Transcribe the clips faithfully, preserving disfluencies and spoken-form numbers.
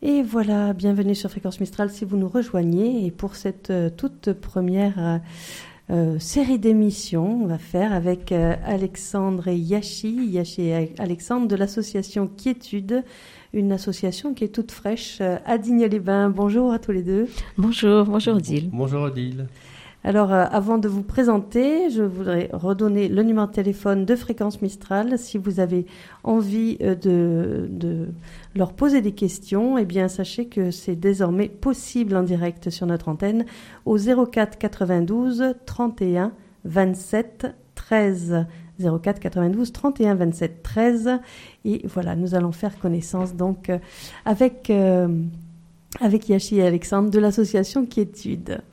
Et voilà, bienvenue sur Fréquence Mistral si vous nous rejoignez. Et pour cette euh, toute première euh, euh, série d'émissions, on va faire avec euh, Alexandre et Yachi, Yachi et Alexandre de l'association Quiétude, une association qui est toute fraîche euh, à Digne-les-Bains. Bonjour à tous les deux. Bonjour, bonjour Odile. Bonjour Odile. Alors, euh, avant de vous présenter, je voudrais redonner le numéro de téléphone de Fréquence Mistral. Si vous avez envie euh, de, de leur poser des questions, eh bien, sachez que c'est désormais possible en direct sur notre antenne au zéro quatre quatre-vingt-douze trente et un vingt-sept treize. zéro quatre quatre-vingt-douze trente et un vingt-sept treize. Et voilà, nous allons faire connaissance donc euh, avec, euh, avec Yachi et Alexandre de l'association Quiétude.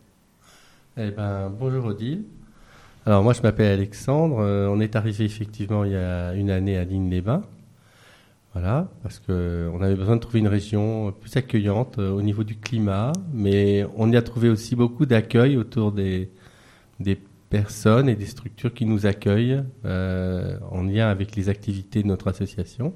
Eh ben, bonjour Odile. Alors moi je m'appelle Alexandre, euh, on est arrivé effectivement il y a une année à Digne-les-Bains, voilà, parce qu'on avait besoin de trouver une région plus accueillante euh, au niveau du climat, mais on y a trouvé aussi beaucoup d'accueil autour des, des personnes et des structures qui nous accueillent euh, en lien avec les activités de notre association.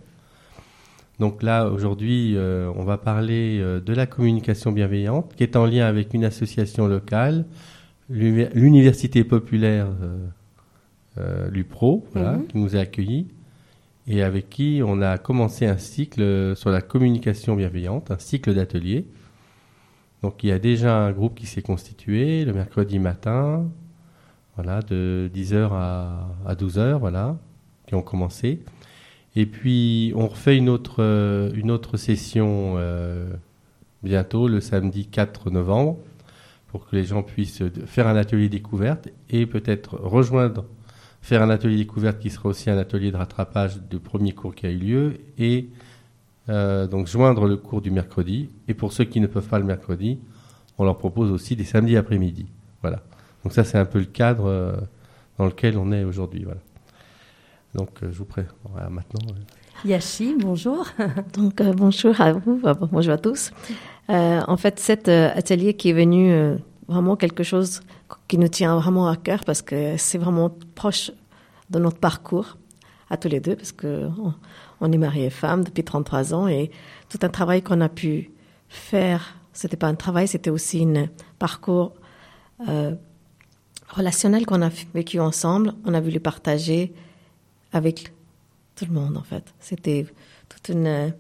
Donc là aujourd'hui euh, on va parler euh, de la communication bienveillante qui est en lien avec une association locale, l'Université populaire euh, euh, l'UPRO, voilà, mmh. qui nous a accueillis et avec qui on a commencé un cycle sur la communication bienveillante, un cycle d'ateliers. Donc il y a déjà un groupe qui s'est constitué le mercredi matin, voilà, de dix heures à, à douze heures, voilà, qui ont commencé. Et puis on refait une autre, euh, une autre session euh, bientôt, le samedi quatre novembre, pour que les gens puissent faire un atelier découverte et peut-être rejoindre, faire un atelier découverte qui sera aussi un atelier de rattrapage du premier cours qui a eu lieu et euh, donc joindre le cours du mercredi. Et pour ceux qui ne peuvent pas le mercredi, on leur propose aussi des samedis après-midi. Voilà. Donc ça, c'est un peu le cadre euh, dans lequel on est aujourd'hui. Voilà. Donc euh, je vous prête voilà, maintenant. Euh. Yachi, bonjour. Donc euh, bonjour à vous, bonjour à tous. Euh, en fait, cet euh, atelier qui est venu euh, vraiment quelque chose qui nous tient vraiment à cœur parce que c'est vraiment proche de notre parcours à tous les deux parce que on, on est mariés et femmes depuis trente-trois ans et tout un travail qu'on a pu faire, c'était pas un travail, c'était aussi un parcours euh, relationnel qu'on a vécu ensemble. On a voulu partager avec tout le monde en fait. C'était toute une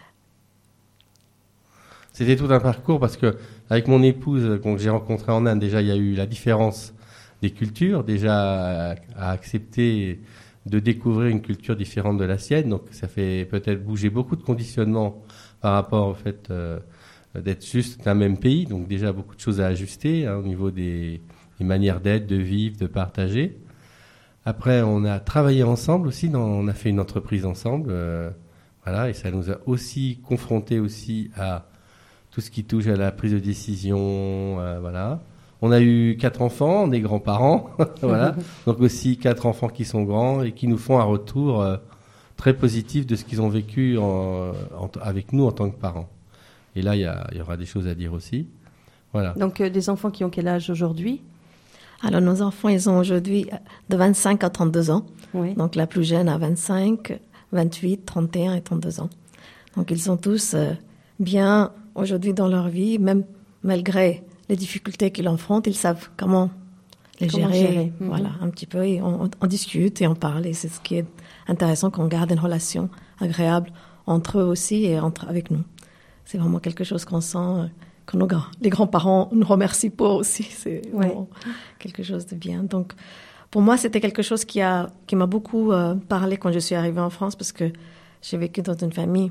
C'était tout un parcours parce que avec mon épouse que j'ai rencontrée en Inde, déjà il y a eu la différence des cultures, déjà à, à accepter de découvrir une culture différente de la sienne. Donc ça fait peut-être bouger beaucoup de conditionnements par rapport au fait euh, d'être juste un même pays. Donc déjà beaucoup de choses à ajuster hein, au niveau des, des manières d'être, de vivre, de partager. Après on a travaillé ensemble aussi, dans, on a fait une entreprise ensemble, euh, voilà, et ça nous a aussi confrontés aussi à tout ce qui touche à la prise de décision, euh, voilà. On a eu quatre enfants, on est grands-parents, voilà. Donc aussi quatre enfants qui sont grands et qui nous font un retour euh, très positif de ce qu'ils ont vécu en, en, avec nous en tant que parents. Et là, il y, y aura des choses à dire aussi, voilà. Donc euh, des enfants qui ont quel âge aujourd'hui ? Alors nos enfants, ils ont aujourd'hui de vingt-cinq à trente-deux ans. Oui. Donc la plus jeune a vingt-cinq, vingt-huit, trente et un et trente-deux ans. Donc ils sont tous euh, bien aujourd'hui dans leur vie, même malgré les difficultés qu'ils affrontent, ils savent comment les comment gérer. gérer. Mm-hmm. Voilà, un petit peu. Et on, on discute et on parle. Et c'est ce qui est intéressant, qu'on garde une relation agréable entre eux aussi et entre, avec nous. C'est vraiment quelque chose qu'on sent, que nos, les grands-parents nous remercient pour aussi. C'est ouais. vraiment quelque chose de bien. Donc, pour moi, c'était quelque chose qui, a, qui m'a beaucoup euh, parlé quand je suis arrivée en France parce que j'ai vécu dans une famille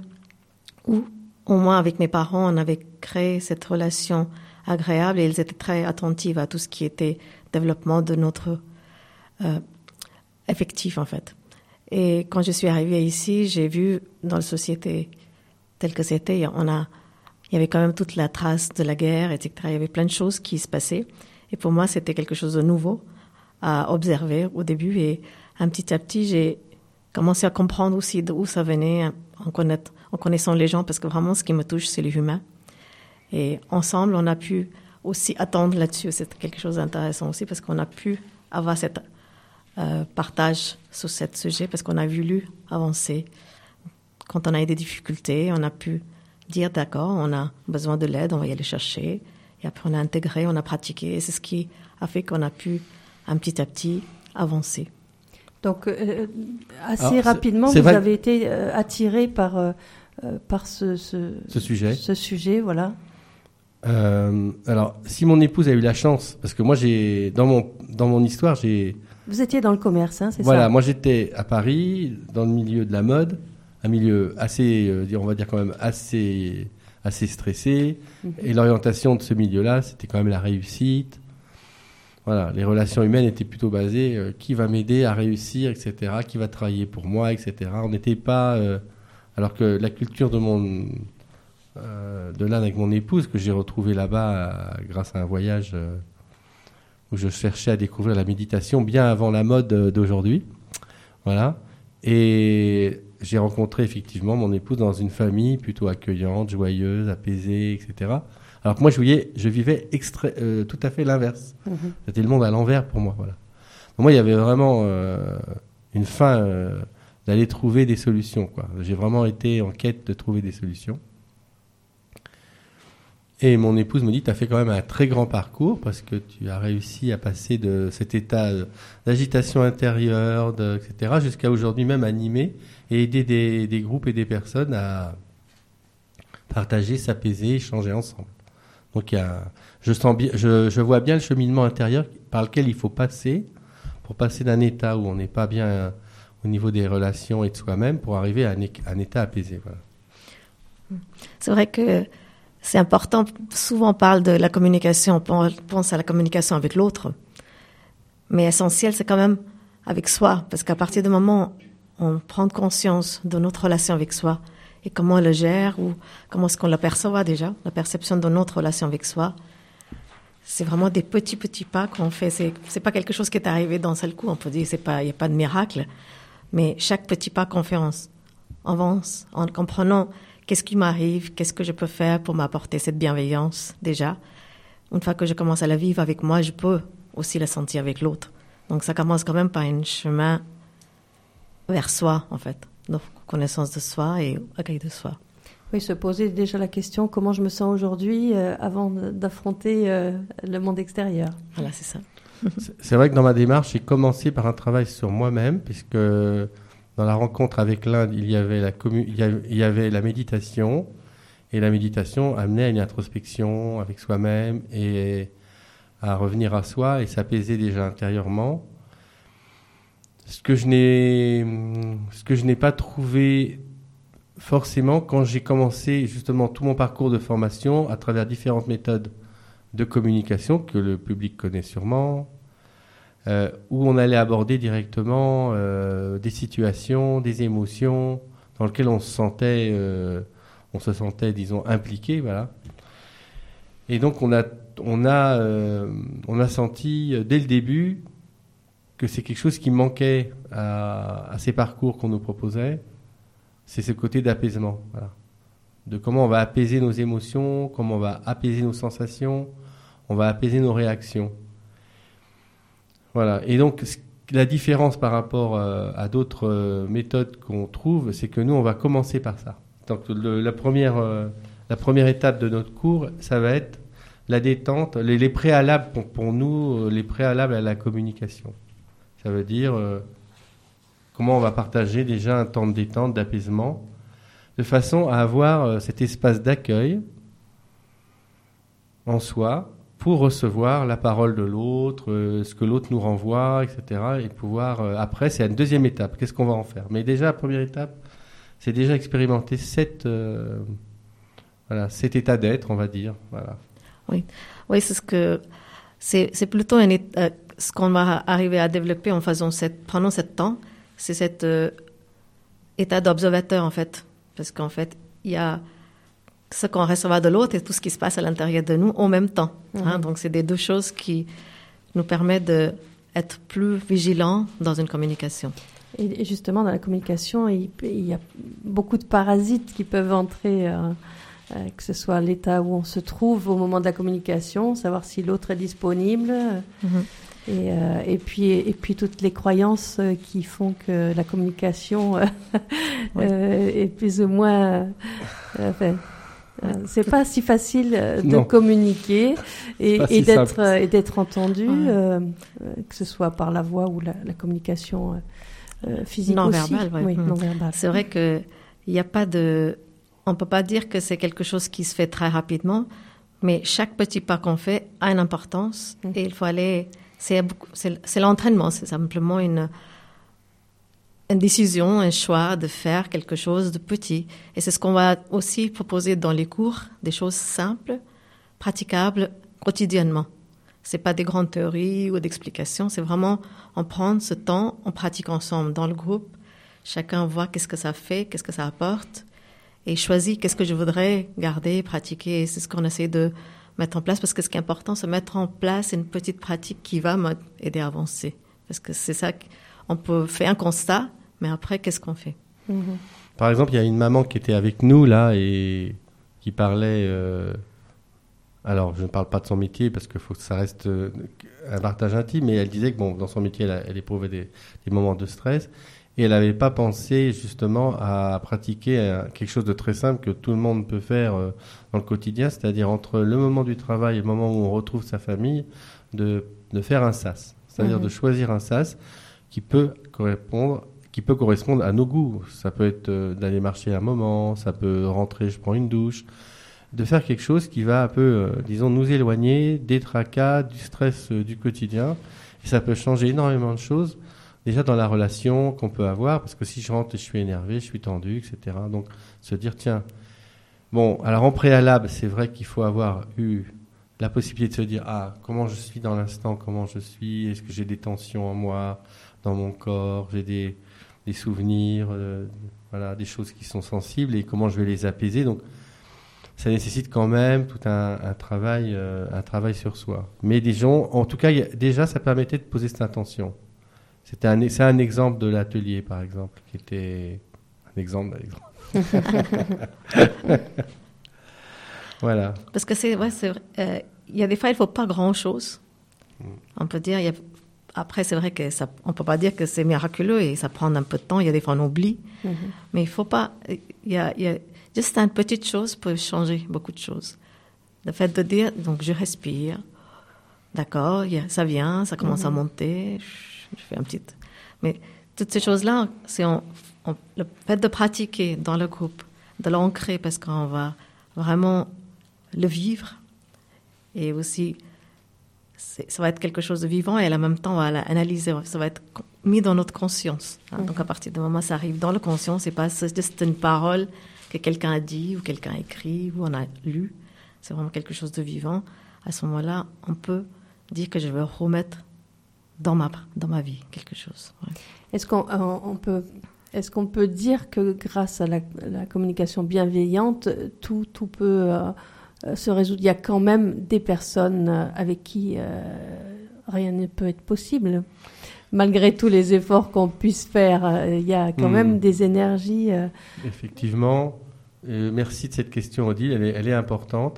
où au moins avec mes parents, on avait créé cette relation agréable et ils étaient très attentifs à tout ce qui était développement de notre euh, effectif, en fait. Et quand je suis arrivée ici, j'ai vu dans la société telle que c'était, on a, il y avait quand même toute la trace de la guerre, et cetera. Il y avait plein de choses qui se passaient. Et pour moi, c'était quelque chose de nouveau à observer au début. Et un petit à petit, j'ai commencé à comprendre aussi d'où ça venait, en, connaître, en connaissant les gens, parce que vraiment, ce qui me touche, c'est les humains. Et ensemble, on a pu aussi attendre là-dessus. C'est quelque chose d'intéressant aussi, parce qu'on a pu avoir cet euh, partage sur ce sujet, parce qu'on a voulu avancer. Quand on a eu des difficultés, on a pu dire d'accord, on a besoin de l'aide, on va y aller chercher. Et après, on a intégré, on a pratiqué. Et c'est ce qui a fait qu'on a pu, un petit à petit, avancer. Donc, euh, assez Alors, rapidement, c'est vous vrai... avez été euh, attiré par, euh, par ce, ce, ce sujet. Ce sujet, voilà. Euh, alors, si mon épouse a eu la chance, parce que moi, j'ai dans mon, dans mon histoire, j'ai... Vous étiez dans le commerce, hein, c'est voilà, ça? Voilà, moi j'étais à Paris, dans le milieu de la mode, un milieu assez, euh, on va dire quand même assez, assez stressé. Mmh. Et l'orientation de ce milieu-là, c'était quand même la réussite. Voilà, les relations humaines étaient plutôt basées euh, qui va m'aider à réussir, et cetera. Qui va travailler pour moi, et cetera. On n'était pas, euh, alors que la culture de mon, euh, de l'Inde avec mon épouse que j'ai retrouvée là-bas euh, grâce à un voyage euh, où je cherchais à découvrir la méditation bien avant la mode euh, d'aujourd'hui. Voilà, et j'ai rencontré effectivement mon épouse dans une famille plutôt accueillante, joyeuse, apaisée, et cetera. Alors que moi, je, voyais, je vivais extra, euh, tout à fait l'inverse. Mmh. C'était le monde à l'envers pour moi. Voilà. Donc moi, il y avait vraiment euh, une fin euh, d'aller trouver des solutions, quoi. J'ai vraiment été en quête de trouver des solutions. Et mon épouse me dit, tu as fait quand même un très grand parcours parce que tu as réussi à passer de cet état d'agitation intérieure, de, et cetera, jusqu'à aujourd'hui même animer et aider des, des groupes et des personnes à partager, s'apaiser, échanger ensemble. Donc, il y a, je, sens bien, je, je vois bien le cheminement intérieur par lequel il faut passer pour passer d'un état où on n'est pas bien au niveau des relations et de soi-même pour arriver à un, un état apaisé. Voilà. C'est vrai que c'est important. Souvent, on parle de la communication, on pense à la communication avec l'autre. Mais essentiel, c'est quand même avec soi. Parce qu'à partir du moment où on prend conscience de notre relation avec soi, et comment on le gère, ou comment est-ce qu'on la perçoit déjà, la perception de notre relation avec soi. C'est vraiment des petits, petits pas qu'on fait. C'est, c'est pas quelque chose qui est arrivé d'un seul coup. On peut dire, c'est pas, il n'y a pas de miracle. Mais chaque petit pas qu'on fait, on avance en comprenant qu'est-ce qui m'arrive, qu'est-ce que je peux faire pour m'apporter cette bienveillance déjà. Une fois que je commence à la vivre avec moi, je peux aussi la sentir avec l'autre. Donc ça commence quand même par un chemin vers soi, en fait. Donc, connaissance de soi et accueil de soi. Oui, se poser déjà la question comment je me sens aujourd'hui euh, avant d'affronter euh, le monde extérieur. Voilà, c'est ça. C'est vrai que dans ma démarche, j'ai commencé par un travail sur moi-même, puisque dans la rencontre avec l'Inde, il y avait la, commu- il y avait, il y avait la méditation, et la méditation amenait à une introspection avec soi-même et à revenir à soi et s'apaiser déjà intérieurement. Ce que je n'ai, ce que je n'ai pas trouvé forcément quand j'ai commencé justement tout mon parcours de formation à travers différentes méthodes de communication que le public connaît sûrement, euh, où on allait aborder directement euh, des situations, des émotions dans lesquelles on se sentait, euh, on se sentait, disons, impliqué, voilà. Et donc on a, on a, euh, on a senti dès le début que c'est quelque chose qui manquait à, à ces parcours qu'on nous proposait, c'est ce côté d'apaisement, voilà. De comment on va apaiser nos émotions, comment on va apaiser nos sensations, on va apaiser nos réactions. Voilà. Et donc, la différence par rapport euh, à d'autres euh, méthodes qu'on trouve, c'est que nous, on va commencer par ça. Donc, le, la, première, euh, la première étape de notre cours, ça va être la détente, les, les préalables, pour, pour nous, les préalables à la communication. Ça veut dire euh, comment on va partager déjà un temps de détente, d'apaisement, de façon à avoir euh, cet espace d'accueil en soi pour recevoir la parole de l'autre, euh, ce que l'autre nous renvoie, et cetera. Et pouvoir, euh, après, c'est une deuxième étape. Qu'est-ce qu'on va en faire ? Mais déjà, la première étape, c'est déjà expérimenter cette, euh, voilà, cet état d'être, on va dire. Voilà. Oui, oui, c'est ce que c'est, c'est plutôt un état, ce qu'on va arriver à développer en faisant cette, prenant ce temps, c'est cet euh, état d'observateur en fait, parce qu'en fait, il y a ce qu'on reçoit de l'autre et tout ce qui se passe à l'intérieur de nous en même temps. Mmh. Hein, donc, c'est des deux choses qui nous permettent d'être plus vigilants dans une communication. Et justement, dans la communication, il, il y a beaucoup de parasites qui peuvent entrer, euh, euh, que ce soit l'état où on se trouve au moment de la communication, savoir si l'autre est disponible, mmh. et, euh, et, puis, et puis toutes les croyances qui font que la communication euh, oui. euh, est plus ou moins... Euh, enfin, C'est pas si facile de non. communiquer et, et, si d'être, et d'être entendu, ouais. euh, que ce soit par la voix ou la, la communication euh, physique non aussi. Verbal, ouais. Oui, mmh. non verbal. C'est vrai que il n'y a pas de, on peut pas dire que c'est quelque chose qui se fait très rapidement, mais chaque petit pas qu'on fait a une importance mmh. et il faut aller. C'est, c'est, c'est l'entraînement, c'est simplement une une décision, un choix de faire quelque chose de petit. Et c'est ce qu'on va aussi proposer dans les cours, des choses simples, praticables quotidiennement. C'est pas des grandes théories ou d'explications, c'est vraiment on prend ce temps, on pratique ensemble dans le groupe. Chacun voit qu'est-ce que ça fait, qu'est-ce que ça apporte et choisit qu'est-ce que je voudrais garder, pratiquer. Et c'est ce qu'on essaie de mettre en place parce que ce qui est important, c'est mettre en place une petite pratique qui va m'aider à avancer. Parce que c'est ça qu'on peut faire un constat, mais après, qu'est-ce qu'on fait ? Mmh. Par exemple, il y a une maman qui était avec nous là et qui parlait. Euh, alors, je ne parle pas de son métier parce qu'il faut que ça reste euh, un partage intime, mais elle disait que bon, dans son métier, elle, elle éprouvait des, des moments de stress et elle n'avait pas pensé justement à pratiquer euh, quelque chose de très simple que tout le monde peut faire euh, dans le quotidien, c'est-à-dire entre le moment du travail et le moment où on retrouve sa famille, de, de faire un sas, c'est-à-dire mmh. de choisir un sas qui peut correspondre. qui peut correspondre à nos goûts. Ça peut être euh, d'aller marcher un moment, ça peut rentrer, je prends une douche, de faire quelque chose qui va un peu, euh, disons, nous éloigner des tracas, du stress euh, du quotidien. Et ça peut changer énormément de choses, déjà dans la relation qu'on peut avoir, parce que si je rentre et je suis énervé, je suis tendu, et cetera. Donc, se dire, tiens, bon, alors en préalable, c'est vrai qu'il faut avoir eu la possibilité de se dire, ah, comment je suis dans l'instant, comment je suis, est-ce que j'ai des tensions en moi, dans mon corps, j'ai des... des souvenirs, euh, voilà, des choses qui sont sensibles et comment je vais les apaiser. Donc, ça nécessite quand même tout un, un travail, euh, un travail sur soi. Mais des gens, en tout cas, y a, déjà, ça permettait de poser cette intention. C'était un, c'est un exemple de l'atelier, par exemple, qui était un exemple, d'exemple. Voilà. Parce que c'est, ouais, c'est, euh, y a des fois, il faut pas grand-chose. Mm. On peut dire, il y a Après, c'est vrai que ça, on peut pas dire que c'est miraculeux et ça prend un peu de temps. Il y a des fois, on oublie. Mm-hmm. Mais il faut pas, il y a, il y a, juste une petite chose peut changer beaucoup de choses. Le fait de dire, donc, je respire. D'accord, il y a, ça vient, ça commence mm-hmm. à monter. Je, je fais un petit, mais toutes ces choses-là, c'est on, on, le fait de pratiquer dans le groupe, de l'ancrer parce qu'on va vraiment le vivre et aussi, C'est, ça va être quelque chose de vivant et en même temps, on va l'analyser. Ça va être mis dans notre conscience. Hein. Mmh. Donc, à partir du moment où ça arrive dans la conscience, c'est pas c'est juste une parole que quelqu'un a dit ou quelqu'un a écrit ou on a lu. C'est vraiment quelque chose de vivant. À ce moment-là, on peut dire que je vais remettre dans ma, dans ma vie quelque chose. Ouais. Est-ce qu'on on peut, est-ce qu'on peut dire que grâce à la, la communication bienveillante, tout, tout peut... Euh, se résoudre. Il y a quand même des personnes avec qui euh, rien ne peut être possible. Malgré tous les efforts qu'on puisse faire, euh, il y a quand mmh. même des énergies. Euh... Effectivement. Euh, merci de cette question, Odile. Elle est, elle est importante.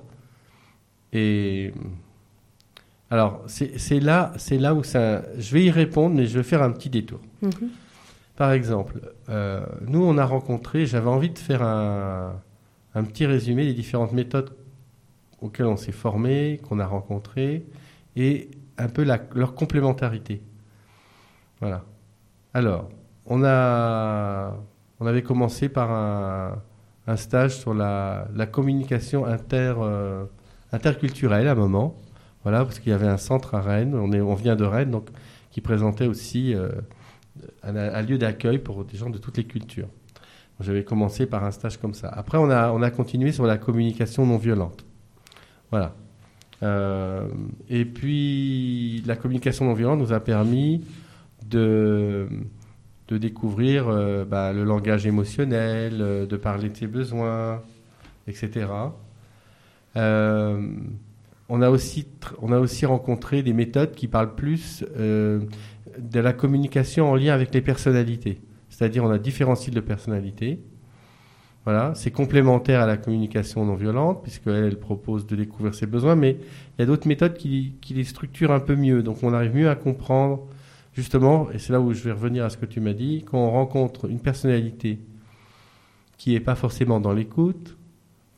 Et alors, c'est, c'est, là, c'est là où ça... Je vais y répondre, mais je vais faire un petit détour. Mmh. Par exemple, euh, nous, on a rencontré... J'avais envie de faire un, un petit résumé des différentes méthodes auxquels on s'est formé, qu'on a rencontré, et un peu la, leur complémentarité. Voilà. Alors, on, a, on avait commencé par un, un stage sur la, la communication inter, euh, interculturelle à un moment, voilà, parce qu'il y avait un centre à Rennes, on, est, on vient de Rennes, donc, qui présentait aussi euh, un, un lieu d'accueil pour des gens de toutes les cultures. Donc, j'avais commencé par un stage comme ça. Après, on a, on a continué sur la communication non violente. Voilà. Euh, et puis, la communication non violente nous a permis de, de découvrir euh, bah, le langage émotionnel, euh, de parler de ses besoins, et cetera. Euh, on a aussi, on a aussi rencontré des méthodes qui parlent plus euh, de la communication en lien avec les personnalités. C'est-à-dire, on a différents styles de personnalité. Voilà, c'est complémentaire à la communication non violente, puisqu'elle elle propose de découvrir ses besoins, mais il y a d'autres méthodes qui, qui les structurent un peu mieux. Donc on arrive mieux à comprendre, justement, et c'est là où je vais revenir à ce que tu m'as dit, quand on rencontre une personnalité qui n'est pas forcément dans l'écoute,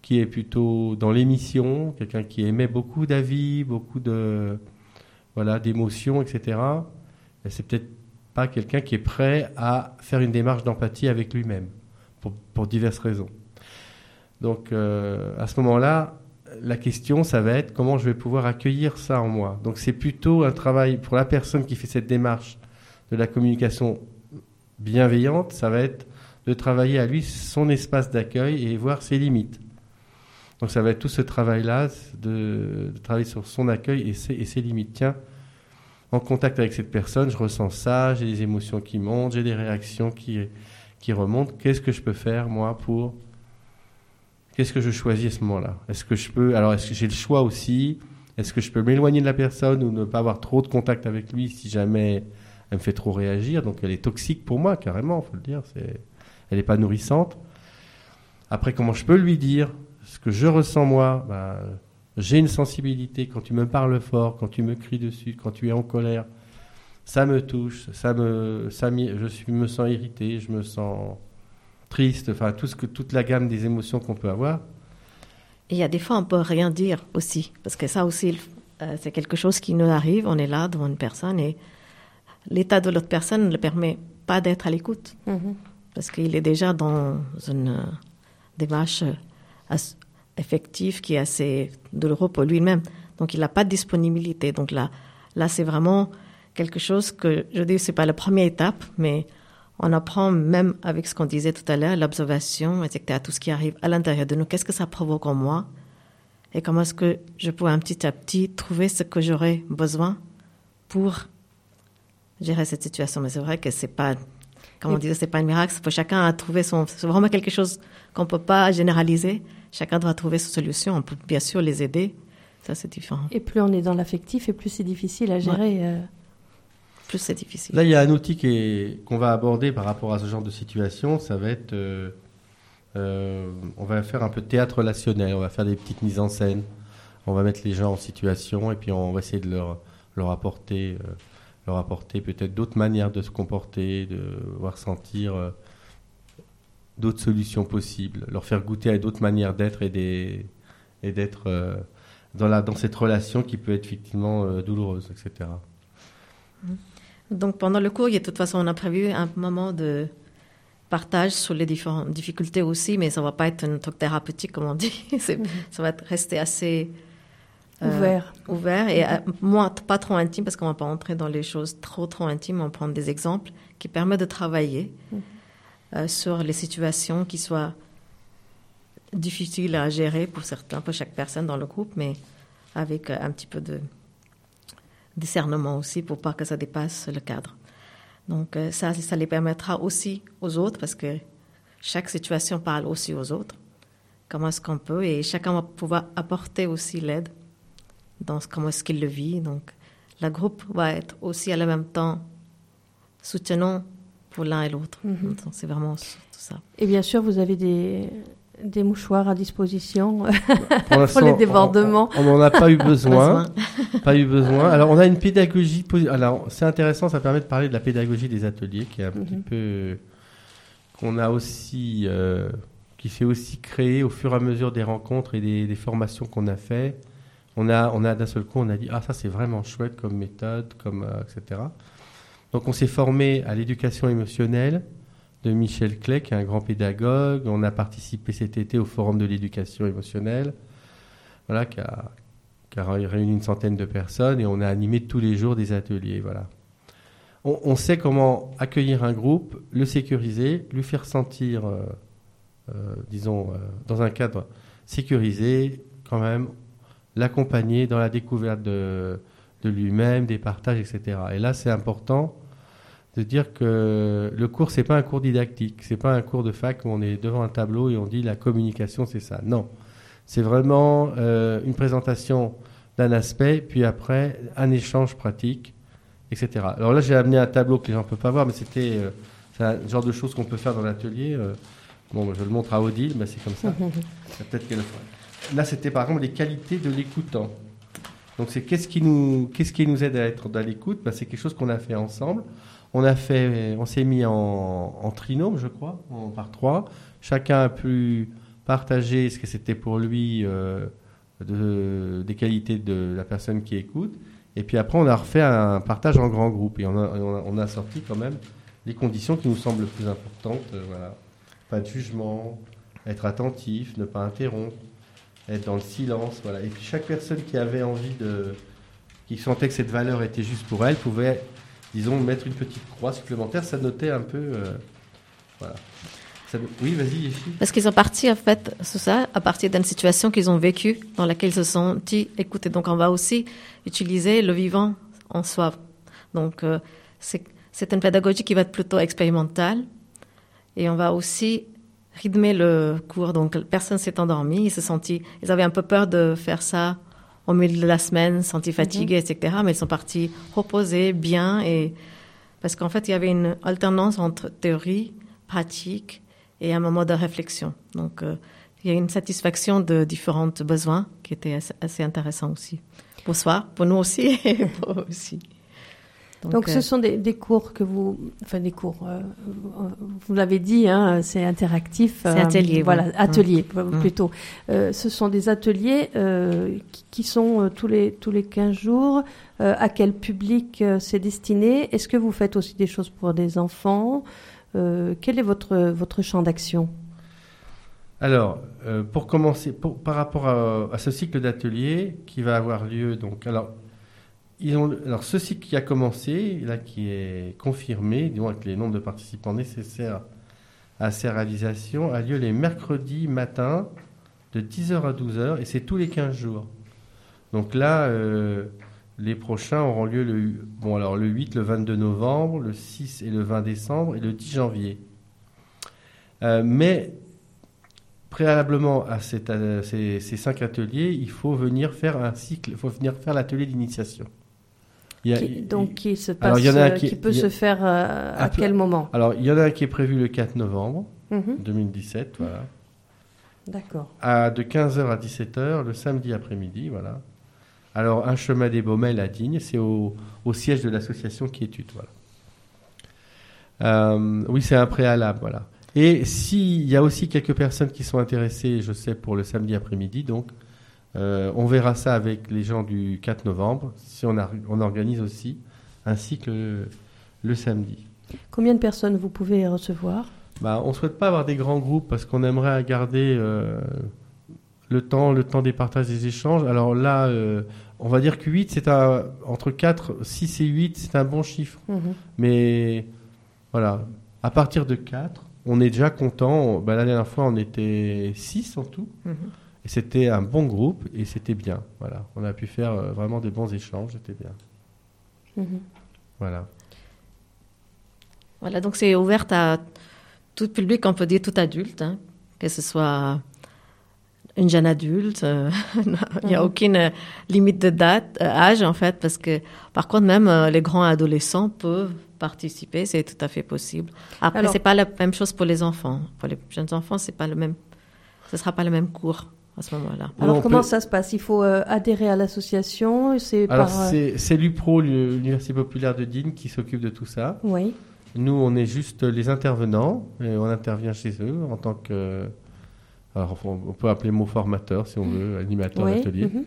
qui est plutôt dans l'émission, quelqu'un qui émet beaucoup d'avis, beaucoup de, voilà, d'émotions, et cetera. Et c'est peut-être pas quelqu'un qui est prêt à faire une démarche d'empathie avec lui-même, pour, pour diverses raisons. Donc, euh, à ce moment-là, la question, ça va être comment je vais pouvoir accueillir ça en moi. Donc, c'est plutôt un travail pour la personne qui fait cette démarche de la communication bienveillante, ça va être de travailler à lui son espace d'accueil et voir ses limites. Donc, ça va être tout ce travail-là, de, de travailler sur son accueil et ses, et ses limites. Tiens, en contact avec cette personne, je ressens ça, j'ai des émotions qui montent, j'ai des réactions qui, qui remontent. Qu'est-ce que je peux faire, moi, pour... Qu'est-ce que je choisis à ce moment-là ? Est-ce que je peux... Alors, est-ce que j'ai le choix aussi ? Est-ce que je peux m'éloigner de la personne ou ne pas avoir trop de contact avec lui si jamais elle me fait trop réagir ? Donc, elle est toxique pour moi, carrément, il faut le dire. C'est... Elle n'est pas nourrissante. Après, comment je peux lui dire ce que je ressens, moi ? Ben, j'ai une sensibilité. Quand tu me parles fort, quand tu me cries dessus, quand tu es en colère, ça me touche, ça me, ça me, je suis, me sens irrité, je me sens... triste, enfin tout ce que, toute la gamme des émotions qu'on peut avoir. Et il y a des fois, on peut rien dire aussi, parce que ça aussi, euh, c'est quelque chose qui nous arrive, on est là devant une personne et l'état de l'autre personne ne le permet pas d'être à l'écoute, mm-hmm. parce qu'il est déjà dans une euh, démarche euh, affective qui est assez douloureuse pour lui-même, donc il n'a pas de disponibilité. Donc là, là c'est vraiment quelque chose que, je dis, c'est pas la première étape, mais on apprend même avec ce qu'on disait tout à l'heure, l'observation, et cetera, tout ce qui arrive à l'intérieur de nous. Qu'est-ce que ça provoque en moi ? Et comment est-ce que je peux un petit à petit trouver ce que j'aurais besoin pour gérer cette situation ? Mais c'est vrai que c'est pas, comme on disait, c'est pas un miracle. Il faut chacun à trouver son... C'est vraiment quelque chose qu'on peut pas généraliser. Chacun doit trouver sa solution. On peut bien sûr les aider. Ça, c'est différent. Et plus on est dans l'affectif, et plus c'est difficile à gérer... Ouais. Euh... plus c'est difficile. Là, il y a un outil qui est, qu'on va aborder par rapport à ce genre de situation. Ça va être... Euh, euh, on va faire un peu de théâtre relationnel. On va faire des petites mises en scène. On va mettre les gens en situation et puis on va essayer de leur, leur, apporter, euh, leur apporter peut-être d'autres manières de se comporter, de voir sentir euh, d'autres solutions possibles. Leur faire goûter à d'autres manières d'être et, des, et d'être euh, dans, la, dans cette relation qui peut être effectivement euh, douloureuse, et cetera. Mmh. Donc, pendant le cours, il y a, de toute façon, on a prévu un moment de partage sur les différentes difficultés aussi, mais ça ne va pas être un truc thérapeutique, comme on dit. C'est, mmh. Ça va être, rester assez euh, ouvert. ouvert et mmh. moins, pas trop intime, parce qu'on ne va pas entrer dans les choses trop, trop intimes. On va prendre des exemples qui permettent de travailler mmh. euh, sur les situations qui soient difficiles à gérer pour certains, pour chaque personne dans le groupe, mais avec euh, un petit peu de discernement aussi pour pas que ça dépasse le cadre. Donc euh, ça, ça les permettra aussi aux autres, parce que chaque situation parle aussi aux autres. Comment est-ce qu'on peut, et chacun va pouvoir apporter aussi l'aide dans ce, comment est-ce qu'il le vit. Donc le groupe va être aussi à la même temps soutenant pour l'un et l'autre. Mm-hmm. Donc, c'est vraiment tout ça. Et bien sûr, vous avez des des mouchoirs à disposition pour, pour les débordements. On n'en a pas eu besoin. pas eu besoin. Alors, on a une pédagogie. Alors, c'est intéressant, ça permet de parler de la pédagogie des ateliers, qui est un mm-hmm. petit peu qu'on a aussi, euh, qui s'est aussi créée au fur et à mesure des rencontres et des, des formations qu'on a fait. On a, on a d'un seul coup, on a dit ah ça c'est vraiment chouette comme méthode, comme euh, et cetera. Donc, on s'est formé à l'éducation émotionnelle de Michel Clay, qui est un grand pédagogue. On a participé cet été au Forum de l'éducation émotionnelle, voilà, qui a, qui a réuni une centaine de personnes, et on a animé tous les jours des ateliers. Voilà. On, on sait comment accueillir un groupe, le sécuriser, lui faire sentir, euh, euh, disons, euh, dans un cadre sécurisé, quand même, l'accompagner dans la découverte de, de lui-même, des partages, et cetera. Et là, c'est important de dire que le cours, c'est pas un cours didactique, c'est pas un cours de fac où on est devant un tableau et on dit la communication, c'est ça. Non, c'est vraiment euh, une présentation d'un aspect, puis après un échange pratique, et cetera. Alors là, j'ai amené un tableau que les gens ne peuvent pas voir, mais c'était euh, c'est un genre de choses qu'on peut faire dans l'atelier. Euh, bon, je le montre à Odile, mais c'est comme ça. Peut-être qu'elle... Là, c'était par exemple les qualités de l'écoutant. Donc, c'est qu'est-ce qui nous, qu'est-ce qui nous aide à être dans l'écoute ? Ben, c'est quelque chose qu'on a fait ensemble. On a fait, on s'est mis en, en trinôme, je crois, en, par trois. Chacun a pu partager ce que c'était pour lui, euh, de, des qualités de la personne qui écoute. Et puis après, on a refait un partage en grand groupe. Et on a, on a, on a sorti quand même les conditions qui nous semblent les plus importantes. Euh, voilà. Pas de jugement, être attentif, ne pas interrompre, être dans le silence. Voilà. Et puis chaque personne qui avait envie de... qui sentait que cette valeur était juste pour elle, pouvait, disons, mettre une petite croix supplémentaire. Ça notait un peu... Euh, voilà. Ça, oui, vas-y, Yéchi. Parce qu'ils sont partis, en fait, c'est ça, à partir d'une situation qu'ils ont vécue, dans laquelle ils se sont dit, écoutez, donc on va aussi utiliser le vivant en soi. Donc, euh, c'est, c'est une pédagogie qui va être plutôt expérimentale. Et on va aussi rythmer le cours. Donc, personne s'est endormi. Ils se sentaient, ils avaient un peu peur de faire ça au milieu de la semaine, sentis fatigués, mm-hmm. et cetera. Mais ils sont partis reposer bien. Et, parce qu'en fait, il y avait une alternance entre théorie, pratique, et un moment de réflexion. Donc, euh, il y a une satisfaction de différents besoins qui était assez, assez intéressant aussi. Pour soi, pour nous aussi, et pour eux aussi. Donc, Donc euh, ce sont des, des cours que vous... Enfin, des cours, euh, vous l'avez dit, hein, c'est interactif. C'est euh, atelier. Voilà, oui. atelier, mmh. plutôt. Euh, ce sont des ateliers euh, qui, qui sont euh, tous, les, tous les quinze jours. Euh, à quel public euh, c'est destiné? Est-ce que vous faites aussi des choses pour des enfants? Euh, quel est votre, votre champ d'action? Alors, euh, pour commencer, pour, par rapport à, à ce cycle d'ateliers qui va avoir lieu, donc, alors, ils ont, alors ce cycle qui a commencé, là, qui est confirmé, disons, avec les nombres de participants nécessaires à ces réalisations, a lieu les mercredis matins de dix heures à douze heures, et c'est tous les quinze jours. Donc là, euh, les prochains auront lieu le, bon, alors le huit, le vingt-deux novembre, le six et le vingt décembre et le dix janvier. Euh, mais préalablement à, cette, à ces, ces cinq ateliers, il faut venir faire un cycle, il faut venir faire l'atelier d'initiation. Il y a, qui, donc qui se passe, alors, il y en a qui, qui peut a, se faire euh, à, à quel moment? Alors il y en a un qui est prévu le quatre novembre mm-hmm. deux mille dix-sept, voilà. D'accord. À de quinze heures à dix-sept heures le samedi après-midi, voilà. Alors, un chemin des Baumelles à Digne, c'est au, au siège de l'association qui étude. Voilà. Euh, oui, c'est un préalable. Voilà. Et s'il y a aussi quelques personnes qui sont intéressées, je sais, pour le samedi après-midi, donc euh, on verra ça avec les gens du quatre novembre, si on, a, on organise aussi un cycle le, le samedi. Combien de personnes vous pouvez recevoir? Bah, on ne souhaite pas avoir des grands groupes parce qu'on aimerait garder... Euh, Le temps, le temps des partages, des échanges. Alors là, euh, on va dire que huit, c'est un, entre quatre, six et huit, c'est un bon chiffre. Mmh. Mais voilà, à partir de quatre, on est déjà content. Ben, la dernière fois, on était six en tout. Mmh. Et c'était un bon groupe et c'était bien. Voilà, on a pu faire euh, vraiment des bons échanges, c'était bien. Mmh. Voilà. Voilà, donc c'est ouvert à tout public, on peut dire tout adulte, hein, que ce soit... une jeune adulte, euh, il n'y a aucune euh, limite de date, euh, âge en fait, parce que par contre même euh, les grands adolescents peuvent participer, c'est tout à fait possible. Après, alors, c'est pas la même chose pour les enfants. Pour les jeunes enfants, c'est pas le même, ce sera pas le même cours à ce moment-là. Alors non, comment peut... ça se passe? Il faut euh, adhérer à l'association. C'est alors par, c'est, c'est l'U P R O, l'Université populaire de Digne, qui s'occupe de tout ça. Oui. Nous, on est juste les intervenants et on intervient chez eux en tant que Alors, on peut appeler mot formateur, si on veut, animateur oui. d'atelier. Mm-hmm.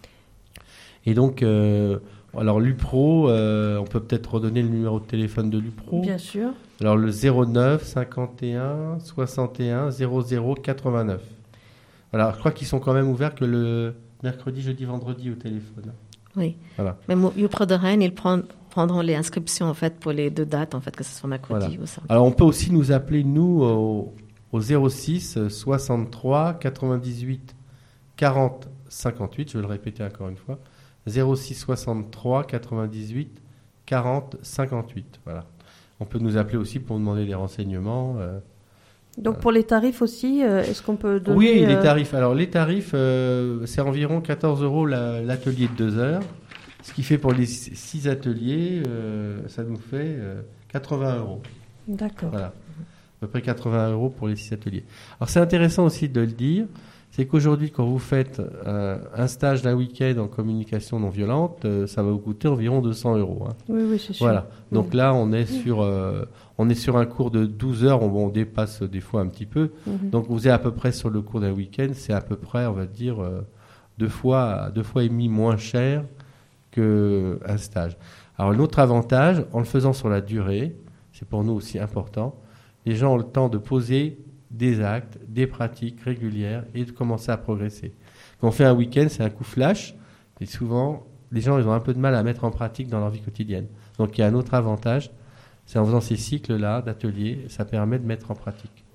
Et donc, euh, alors l'U P R O, euh, on peut peut-être redonner le numéro de téléphone de l'U P R O. Bien sûr. Alors, le zéro neuf cinquante et un soixante et un zéro zéro quatre-vingt-neuf. Voilà, je crois qu'ils sont quand même ouverts que le mercredi, jeudi, vendredi au téléphone. Oui. Voilà. Mais l'U P R O de Rennes, ils prennent... prendront les inscriptions, en fait, pour les deux dates, en fait, que ce soit mercredi voilà. ou ça. Alors, on peut aussi nous appeler, nous, au... au zéro six soixante-trois quatre-vingt-dix-huit quarante cinquante-huit, je vais le répéter encore une fois, zéro six soixante-trois quatre-vingt-dix-huit quarante cinquante-huit, voilà. On peut nous appeler aussi pour demander des renseignements. Euh, Donc voilà. Pour les tarifs aussi, euh, est-ce qu'on peut donner... Oui, euh... les tarifs. Alors les tarifs, euh, c'est environ quatorze euros la, l'atelier de deux heures, ce qui fait pour les six ateliers, euh, ça nous fait euh, quatre-vingts euros. D'accord. Voilà. peu près quatre-vingts euros pour les six ateliers. Alors c'est intéressant aussi de le dire, c'est qu'aujourd'hui, quand vous faites un, un stage d'un week-end en communication non violente, euh, ça va vous coûter environ deux cents euros. Hein. Oui, oui, c'est sûr. Voilà. Donc oui. là, on est sur, euh, on est sur un cours de douze heures, on, on dépasse des fois un petit peu. Mm-hmm. Donc vous êtes à peu près sur le cours d'un week-end, c'est à peu près, on va dire, euh, deux fois, deux fois et demi moins cher qu'un stage. Alors l'autre avantage, en le faisant sur la durée, c'est pour nous aussi important, les gens ont le temps de poser des actes, des pratiques régulières et de commencer à progresser. Quand on fait un week-end, c'est un coup flash et souvent, les gens ils ont un peu de mal à mettre en pratique dans leur vie quotidienne. Donc il y a un autre avantage, c'est en faisant ces cycles-là d'ateliers, ça permet de mettre en pratique.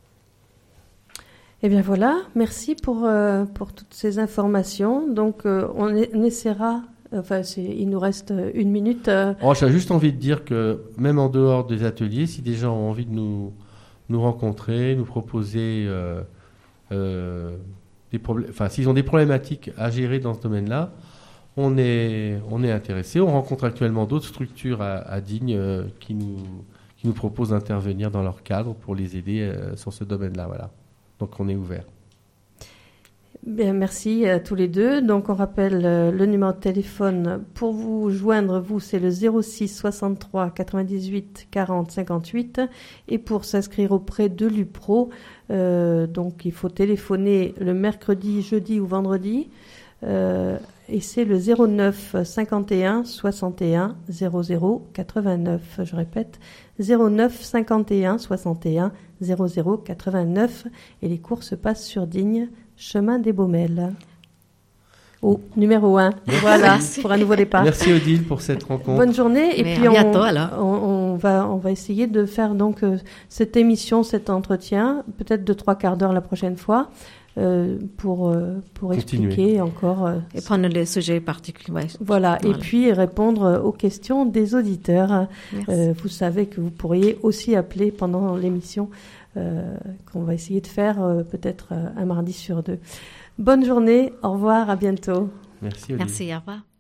Eh bien voilà, merci pour, euh, pour toutes ces informations. Donc euh, on, est, on essaiera, enfin c'est, il nous reste une minute. Euh... Oh, j'ai juste envie de dire que même en dehors des ateliers, si des gens ont envie de nous... nous rencontrer, nous proposer euh, euh, des problèmes, enfin s'ils ont des problématiques à gérer dans ce domaine-là, on est on est intéressé. On rencontre actuellement d'autres structures à, à Digne euh, qui nous qui nous proposent d'intervenir dans leur cadre pour les aider euh, sur ce domaine-là. Voilà. Donc on est ouvert. Bien, merci à tous les deux. Donc, on rappelle euh, le numéro de téléphone pour vous joindre. Vous, c'est le zéro six soixante-trois quatre-vingt-dix-huit quarante cinquante-huit. Et pour s'inscrire auprès de l'U P R O, euh, donc il faut téléphoner le mercredi, jeudi ou vendredi. Euh, et c'est le zéro neuf cinquante et un soixante et un zéro zéro quatre-vingt-neuf. Je répète, zéro neuf cinquante et un soixante et un zéro zéro quatre-vingt-neuf. Et les cours se passent sur Digne, chemin des Baumelles. Au numéro un. Merci. Voilà, pour un nouveau départ. Merci Odile pour cette rencontre. Bonne journée. Et Mais puis à on, bientôt, alors. On, on, va, on va essayer de faire donc euh, cette émission, cet entretien, peut-être de trois quarts d'heure la prochaine fois, euh, pour, euh, pour expliquer encore. Euh, et prendre les sujets particuliers. Ouais. Voilà. voilà, et puis répondre aux questions des auditeurs. Euh, vous savez que vous pourriez aussi appeler pendant l'émission euh, qu'on va essayer de faire euh, peut-être euh, un mardi sur deux. Bonne journée, au revoir, à bientôt. Merci Odile. Merci, au revoir.